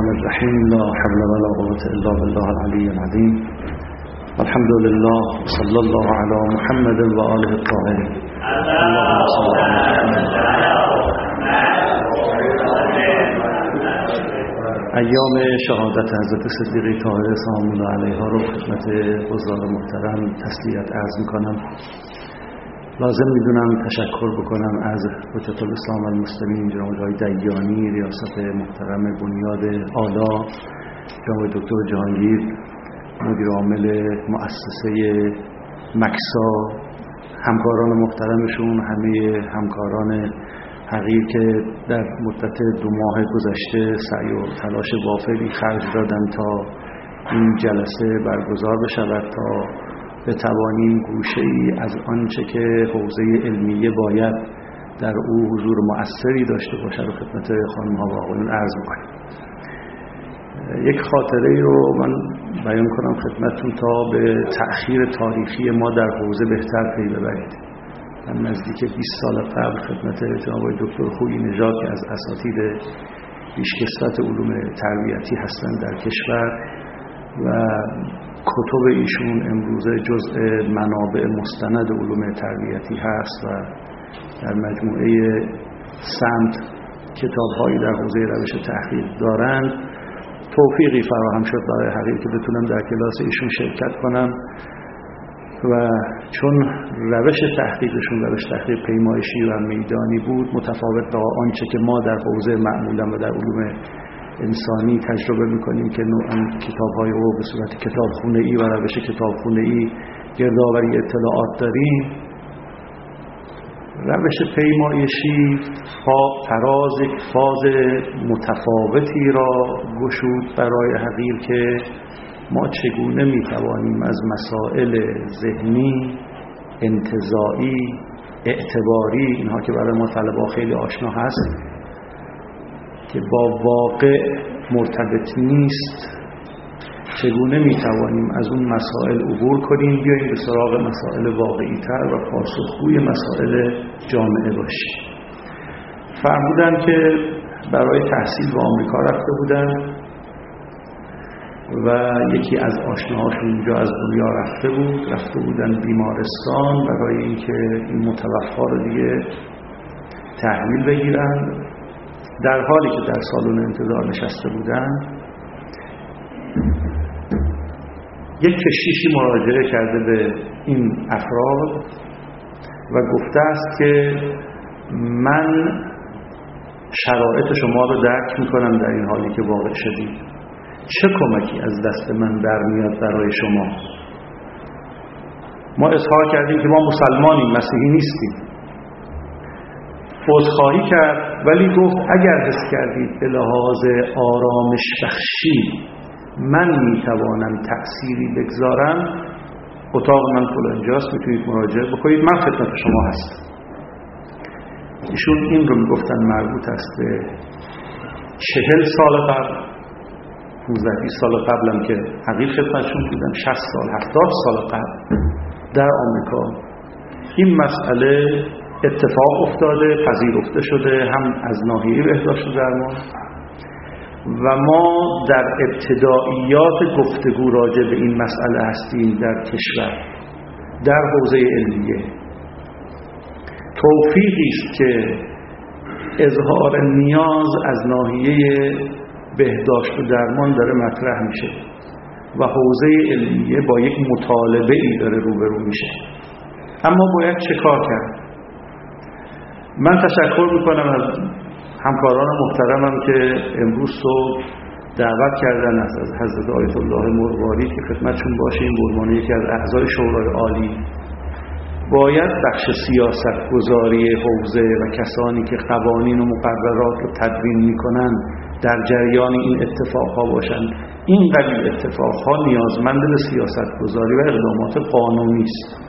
الرحیم. لا حول ولا قوة الا بالله العلی العظیم. الحمد لله صلی الله علی محمد و آله الطاهرین. اللهم صل علی ایام شهادت حضرت صدیقه طاهره سلام الله علیها رو خدمت حضار محترم تسلیت عرض میکنم. لازم میدونم تشکر بکنم از حجت الاسلام والمسلمین جناب آقای دیانی، ریاست محترم بنیاد آلا، جناب دکتر جهانگیر مدیر عامل مؤسسه مکسا، همکاران محترمشون، همه همکاران حقیر که در مدت 2 ماه گذشته سعی و تلاش وافری خرج دادن تا این جلسه برگزار بشود، تا بتوانیم گوشه‌ای از آنچه که حوزه علمیه باید در او حضور مؤثری داشته باشد و خدمت خانم‌ها و آقایون عرض می‌کنیم. یک خاطره رو من بیان کنم خدمتتون تا به تأخیر تاریخی ما در حوزه بهتر پی ببرید. من نزدیک 20 سال قبل خدمت جناب دکتر خویی نژاد که از اساتید پیشکسوت علوم تربیتی هستند در کشور و کتب ایشون امروزه جزء منابع مستند علوم تربیتی هست و در مجموعه سمت کتاب‌هایی در حوزه روش تحقیق دارند، توفیقی فراهم شد برای حقیقت که بتونم در کلاس ایشون شرکت کنم و چون روش تحقیقشون روش تحقیق پیمایشی و میدانی بود، متفاوت با آنچه که ما در حوزه معمولا و در علوم انسانی تجربه میکنیم که نوعاً کتاب‌های رو به صورت کتابخونه‌ای و روش کتابخونه‌ای گردآوری اطلاعات داریم، روش پیمایشی فراز یک فاز متفاوتی را گشود برای حقیر که ما چگونه میتوانیم از مسائل ذهنی، انتزاعی، اعتباری، اینها که برای ما طلبه خیلی آشنا هست که با واقع مرتبط نیست، چگونه میتوانیم از اون مسائل عبور کنیم، بیاییم به سراغ مسائل واقعی تر و پاسخگوی مسائل جامعه باشیم. فرمودن که برای تحصیل به آمریکا رفته بودن و یکی از آشناهاشون اونجا از دنیا رفته بودن بیمارستان برای اینکه این متوفا رو دیگه تحویل بگیرن. در حالی که در سالن انتظار نشسته بودن، یک کشیشی مراجعه کرده به این افراد و گفته است که من شرایط شما رو درک میکنم در این حالی که واقع شدید، چه کمکی از دست من برمیاد برای شما؟ ما اظهار کردیم که ما مسلمانیم، مسیحی نیستیم. عذرخواهی کرد ولی گفت اگر حس کردید به لحاظ آرامش بخشی من میتوانم تأثیری بگذارم، اتاق من فلانجاست، میتونید مراجعه بکنید، من خدمت شما هستم. ایشون این رو میگفتن مربوط است به 40 سال قبل، 15-20 سال قبلم که حقیق خدمتشون بودن، 60 سال 70 سال قبل در آمریکا این مسئله اتفاق افتاده، پذیرفته شده، هم از ناحیه بهداشت و درمان و ما در ابتداییات گفتگو راجع به این مسئله هستیم در کشور در حوزه علمیه. توفیقی است که اظهار نیاز از ناحیه بهداشت و درمان داره مطرح میشه و حوزه علمیه با یک مطالبه ای داره روبرو میشه. اما باید چه کار کرد؟ من تشکر میکنم از همکاران محترمم که امروز صبح دعوت کردن از حضرت آیت الله مرواری که خدمتشون باشیم به عنوان یکی از اعضای شورای عالی. باید بخش سیاست گذاری حوزه و کسانی که قوانین و مقررات رو تدوین میکنن در جریان این اتفاقها باشن. این قبیل اتفاقها نیازمند به سیاست گذاری و اقدامات قانونی است.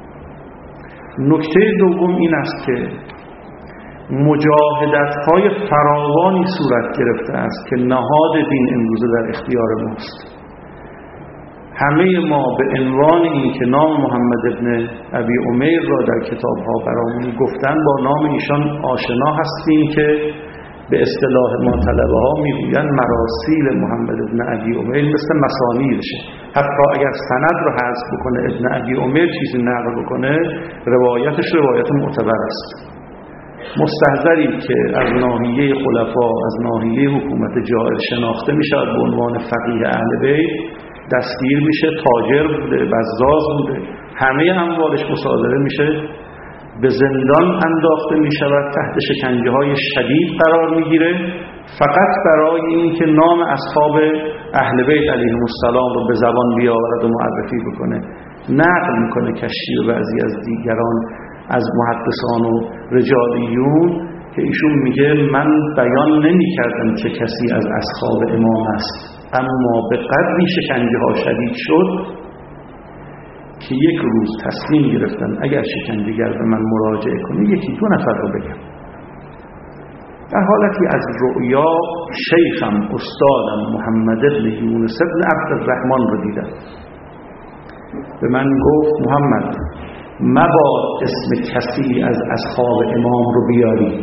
نکته دوم این است که مجاهدت‌های فراوانی صورت گرفته است که نهاد دین امروزه در اختیار ماست. همه ما به عنوان این که نام محمد ابن ابی عمیر را در کتاب‌ها برامون گفتن با نام ایشان آشنا هستیم که به اصطلاح ما طلبه ها میگویند مراسیل محمد ابن ابی عمیر مثل مسانیدشه، حتی اگر سند رو حذف بکنه ابن ابی عمیر چیزی نقل بکنه روایتش روایت معتبر است. مستحضری که از ناحیه خلفا، از ناحیه حکومت جائر شناخته میشه به عنوان فقیه اهل بیت، دستگیر میشه، تاجر بوده، بزاز بوده، همه اموالش مصادره میشه، به زندان انداخته میشود، تحت شکنجه های شدید قرار میگیره، فقط برای اینکه نام اصحاب اهل بیت علیهم السلام رو به زبان بیاورد و معرفی بکنه. نقل میکنه کشی و بعضی از دیگران از محدثان و رجالیون که ایشون میگه من بیان نمی کردم چه کسی از اصحاب امام است، اما به قدری شکنجه ها شدید شد که یک روز تصمیم گرفتن اگر شکنجه‌گر به من مراجعه کنه یکی دو نفر رو بگم. در حالتی از رؤیا شیخم استادم محمد ابن یونس ابن عبدالرحمن رو دیدم. به من گفت محمد مباد اسم کسی از اصحاب امام رو بیاری.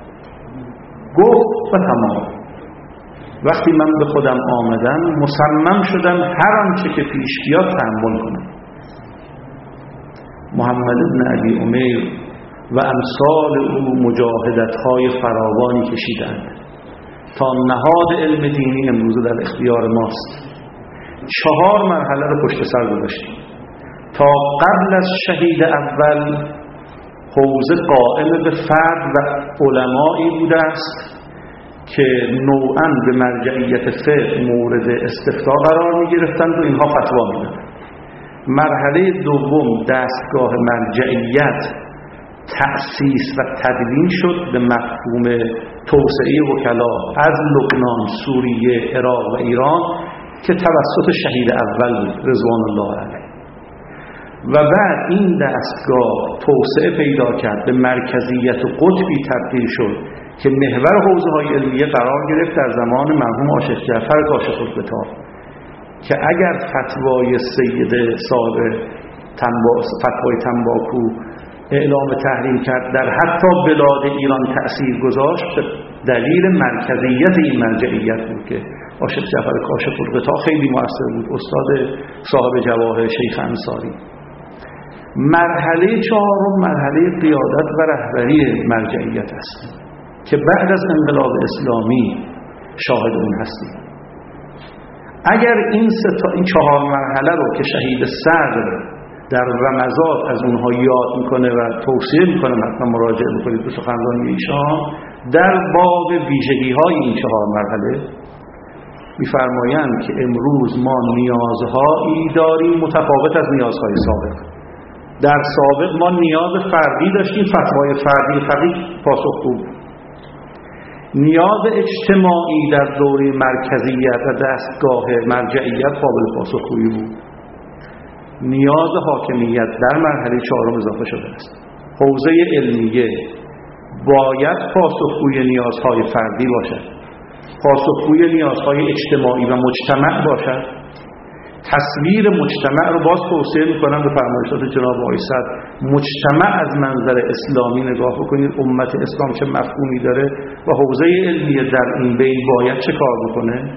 گفت و تمام. وقتی من به خودم آمدم مصمم شدم هر آنچه که پیش بیاد تحمل کنم. محمد ابن ابی عمیر و امثال او مجاهدت‌های فراوانی کشیدند تا نهاد علم دینی امروز در اختیار ماست. 4 مرحله رو پشت سر گذاشتیم. تا قبل از شهید اول حوزه قائم به فرد و علمایی بوده است که نوعاً به مرجعیت فقه مورد استفتاء قرار می گرفتند و اینها فتوا می دادند. مرحله دوم دستگاه مرجعیت تأسیس و تدوین شد به مفهوم توسعه وکلا از لبنان، سوریه، عراق و ایران که توسط شهید اول بود رضوان الله علیه. و بعد این دستگاه توسعه پیدا کرد، به مرکزیت و قطبی تبدیل شد که محور حوزه‌های علمیه قرار گرفت در زمان مرحوم آشف جعفر کاشف الغطا که اگر فتوای سید صاحب فتوای تنباکو اعلام تحریم کرد در حتی بلاد ایران تأثیر گذاشت، به دلیل مرکزیت این مرجعیت بود که آشف جعفر کاشف الغطا خیلی مؤثر بود، استاد صاحب جواهر شیخ انصاری. مرحله چهارم مرحله قیادت و رهبری مرجعیت است که بعد از انقلاب اسلامی شاهد اون هستیم. اگر این 4 مرحله رو که شهید صدر در رمضات از اونها یاد میکنه و توصیه میکنه حتما مراجعه بکنید به سخنرانی ایشان در باب ویژگی های این 4 مرحله میفرمایند که امروز ما نیازهایی داریم متفاوت از نیازهای سابق. در سابق ما نیاز فردی داشتیم، فتوای فردی فقیه پاسخگو بود. نیاز اجتماعی در دوره مرکزیت و دستگاه مرجعیت قابل پاسخگویی بود. نیاز حاکمیت در مرحله 4 اضافه شده است. حوزه علمیه باید پاسخگوی نیازهای فردی باشد، پاسخگوی نیازهای اجتماعی و مجتمع باشد. تصویر مجتمع رو باز توصیه میکنم به فرمایشات جناب آقای صدر. مجتمع از منظر اسلامی نگاه بکنید، امت اسلام چه مفهومی داره و حوزه علمیه در این بین باید چه کار بکنه.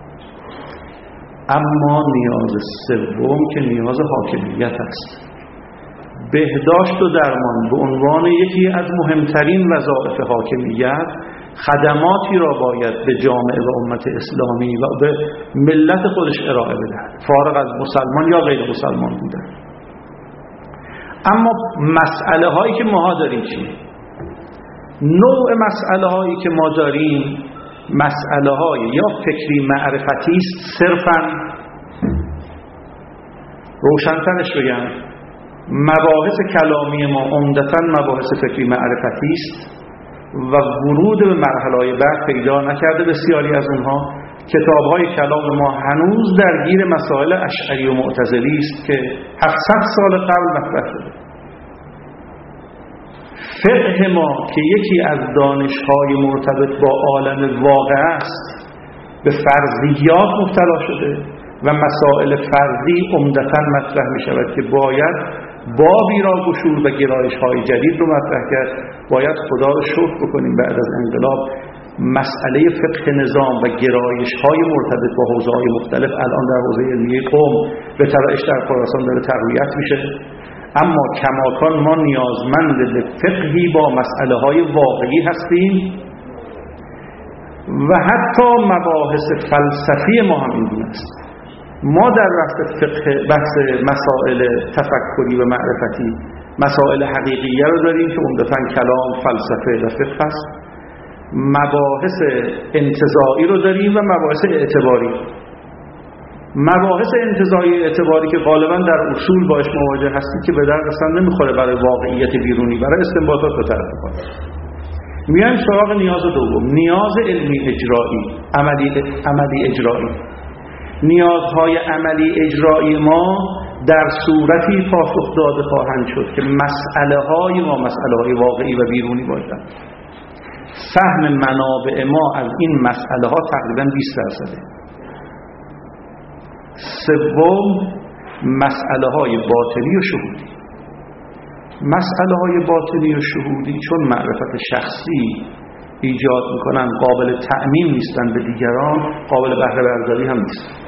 اما نیاز سوم که نیاز حاکمیت است. بهداشت و درمان به عنوان یکی از مهمترین وظایف حاکمیت خدماتی را باید به جامعه و امت اسلامی و به ملت خودش ارائه بدهد، فارغ از مسلمان یا غیر مسلمان بودن. اما مسئله هایی که ما داریم چیه؟ نوع مسئله هایی که ما داریم مسئله های یا فکری معرفتی است، صرفاً روشن‌ترش بگم مباحث کلامی ما عمدتاً مباحث فکری معرفتی است و ورود به مرحله بعد پیدا نکرده. بسیاری از اونها کتاب‌های کلام ما هنوز درگیر مسائل اشعری و معتزلی است که 700 سال قبل مطرح شده. فقه ما که یکی از دانش‌های مرتبط با عالم واقع است به فرضیات مبتلا شده و مسائل فرضی عمدتاً مطرح می‌شود که باید بابی را گشود و گرایش‌های جدید رو مطرح کرد. باید خدا رو شکر بکنیم بعد از انقلاب مسئله فقه نظام و گرایش‌های مرتبط با حوزه‌های مختلف الان در حوزه علمیه قم به تبعش در خراسان داره تقویت میشه. اما کماکان ما نیازمند به فقهی با مسئله‌های واقعی هستیم و حتی مباحث فلسفی ما هم این گونه است. ما در بحث مسائل تفکری و معرفتی مسائل حقیقیه رو داریم که عمدتاً کلام، فلسفه و فقه است. مباحث انتزاعی رو داریم و مباحث اعتباری. مباحث انتزاعی اعتباری که غالباً در اصول باش مواجه هستید که به درد اصلا نمیخوره برای واقعیت بیرونی، برای استنباطات رو طرح می‌کنه. میایم سراغ نیاز دوم، نیاز علمی اجرایی، عملی اجرایی. نیازهای عملی اجرایی ما در صورتی پاسخ داده خواهند شد که مسئله‌های ما مسئله‌های واقعی و بیرونی باشند. فهم منابع ما از این مسئله‌ها تقریباً 20%. سوم، مسئله‌های باطنی و شهودی. مسئله‌های باطنی و شهودی چون معرفت شخصی ایجاد می‌کنند، قابل تأمین نیستند به دیگران، قابل بهره برداری هم نیست.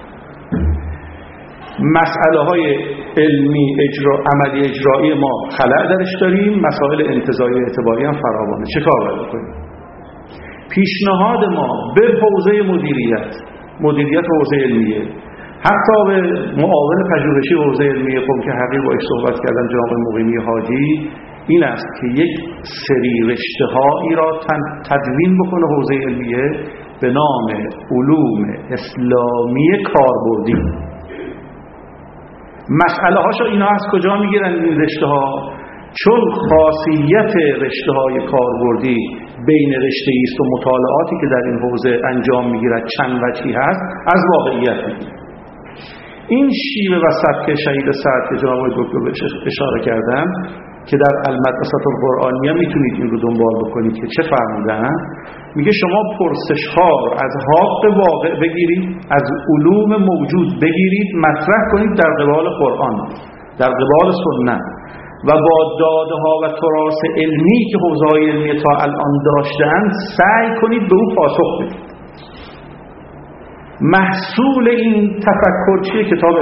مسئله‌های علمی عملی اجرایی ما خلأ درش داریم، مسائل انتزاعی اعتباری هم فراوانه. چه کار باید بکنیم؟ پیشنهاد ما به حوزه مدیریت حوزه علمیه، حتی به معاون پژوهشی حوزه علمیه قم که حقیق باش صحبت کردم جناب مقیمی حاجی، این است که یک سری رشته‌هایی را تدوین بکنه حوزه علمیه به نام علوم اسلامی کاربردی. مسئله هاشو اینا از کجا میگیرن این رشته ها؟ چون خاصیت رشته های کاربردی بین رشته ایست و مطالعاتی که در این حوزه انجام میگیرد چند وجهی هست، از واقعیت میگیره. این شیوه و سبک شهید سعد که جناب دکتر بهش اشاره کردن که در المدرسه القرآنیه میتونید این رو دنبال بکنید که چه فرمودن. میگه شما پرسش ها رو از حق واقع بگیرید، از علوم موجود بگیرید، مطرح کنید در قبال قرآن، در قبال سنت و با داده ها و تراث علمی که حوزه‌های علمی تا الان داشتند سعی کنید به او پاسخ بدید. محصول این تفکر چیه؟ کتاب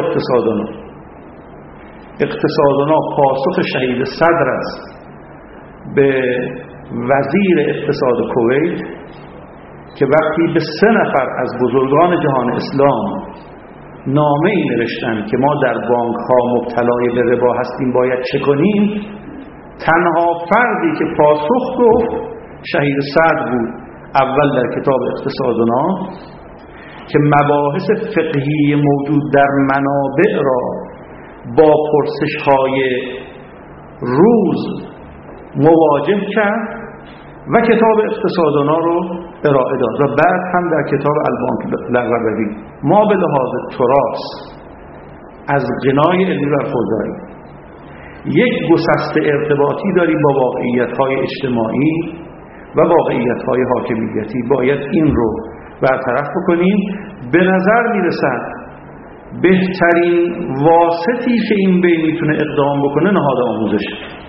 اقتصادنا پاسخ شهید صدر است به وزیر اقتصاد کویت که وقتی به 3 نفر از بزرگان جهان اسلام نامه ای نوشتن که ما در بانک ها مبتلای به ربا هستیم باید چه کنیم، تنها فردی که پاسخ گفت شهید صدر بود. اول در کتاب اقتصادنا که مباحث فقهی موجود در منابع را با پرسش‌های روز مواجه کرد و کتاب اقتصادنا رو ارائه داد و بعد هم در کتاب البانک لغوی ما به لحاظ تراث از غنای علمی برخورداریم. یک گسسته ارتباطی داریم با واقعیت‌های اجتماعی و واقعیت‌های حاکمیتی، باید این رو برطرف بکنیم. به نظر میرسد بهترین واسطی که این بین میتونه اقدام بکنه نهاد آموزش.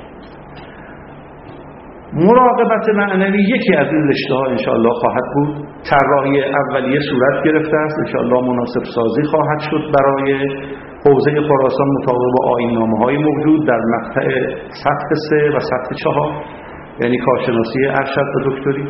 مراقبت معنوی یکی از این رشته ها انشاءالله خواهد بود. طراحی اولیه صورت گرفته است، انشاءالله مناسب سازی خواهد شد برای حوزه خراسان مطابق با آیین‌نامه‌های موجود در مقطع سطح 3 و سطح 4، یعنی کارشناسی ارشد و دکتری.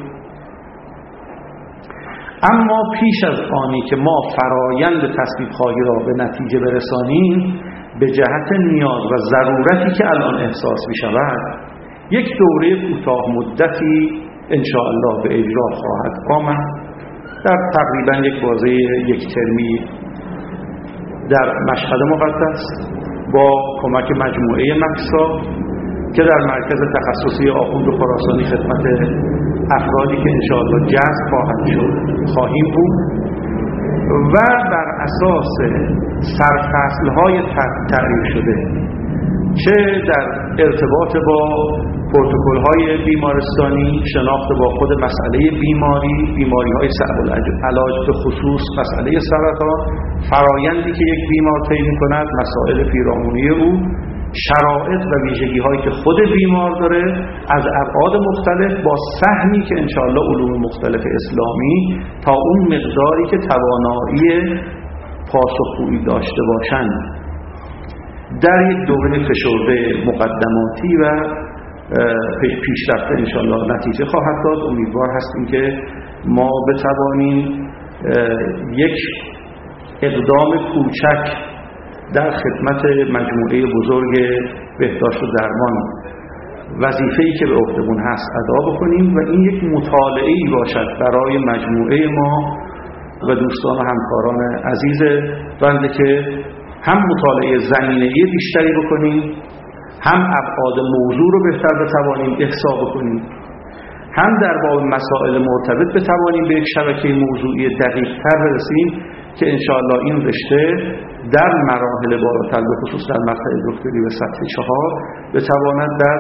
اما پیش از آنی که ما فرایند تصویب خواهی را به نتیجه برسانیم، به جهت نیاز و ضرورتی که الان احساس می شود، یک دوره کوتاه مدتی انشاءالله به اجرا خواهد آمد در تقریبا یک بازه 1 ترمی در مشهد مقدس با کمک مجموعه مکسا که در مرکز تخصصی آخوند خراسانی خدمت افرادی که انشاءالله جذب خواهیم بود و بر اساس سرفصل‌های تعریف شده چه در ارتباط با پروتکل‌های بیمارستانی، شناخت با خود مسئله بیماری‌های صعب العلاج، به خصوص مسئله سرطان، فرایندی که یک بیمار طی می‌کند، مسائل پیرامونی او شرایط و ویژگی هایی که خود بیمار داره از ابعاد مختلف با سهمی که انشاءالله علوم مختلف اسلامی تا اون مقداری که توانایی پاسخگویی داشته باشند در یک دوره فشرده مقدماتی و پیشرفته انشاءالله نتیجه خواهد داد. امیدوار هستیم که ما بتوانیم یک اقدام کوچک در خدمت مجموعه بزرگ بهداشت و درمان وظیفه‌ای که به عهده‌مون هست ادا بکنیم و این یک مطالعه‌ای باشد برای مجموعه ما و دوستان و همکاران عزیز بنده که هم مطالعه زمینه‌ای بیشتری بکنیم، هم ابعاد موضوع رو بهتر بتوانیم احصا بکنیم، هم در باب مسائل مرتبط بتوانیم به یک شبکه موضوعی دقیق‌تر برسیم که انشاءالله این رشته در مراحل بالاتر به خصوص در مقطع دکتری و سطح 4 بتواند در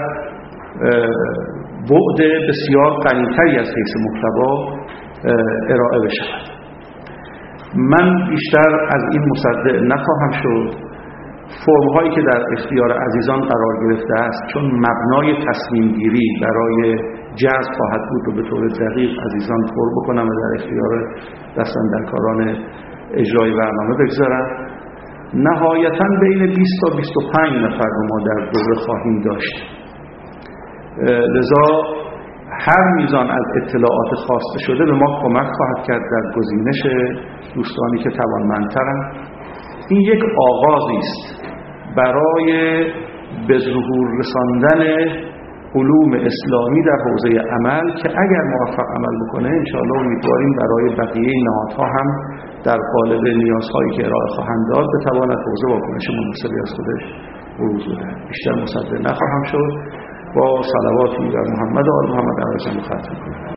بعد بسیار غنی‌تری از حیث محتوا ارائه بشود. من بیشتر از این مصدق نخواهم شد. فرم‌هایی که در اختیار عزیزان قرار گرفته است چون مبنای تصمیم گیری برای جذب خواهد بود رو به طور دقیق عزیزان پر بکنم و در اختیار دستاندرکاران اجرای برنامه بگذارم. نهایتاً بین 20 تا 25 نفر رو ما در دوره خواهیم داشت. لذا هر میزان از اطلاعات خواسته شده به ما کمک خواهد کرد در گزینش دوستانی که توانمندترند. این یک آغازی است برای به ظهور رساندن علوم اسلامی در حوزه عمل که اگر موفق عمل بکنه انشاءالله امیدواریم برای بقیه نهادها هم در قالب نیازهایی که ارائه خواهند داد بتواند حوزه واکنش مناسبی از خودش بروز بده. بیشتر مصدق نخواهم شد. با صلواتی بر محمد و آل محمد علیهم ختم کنم.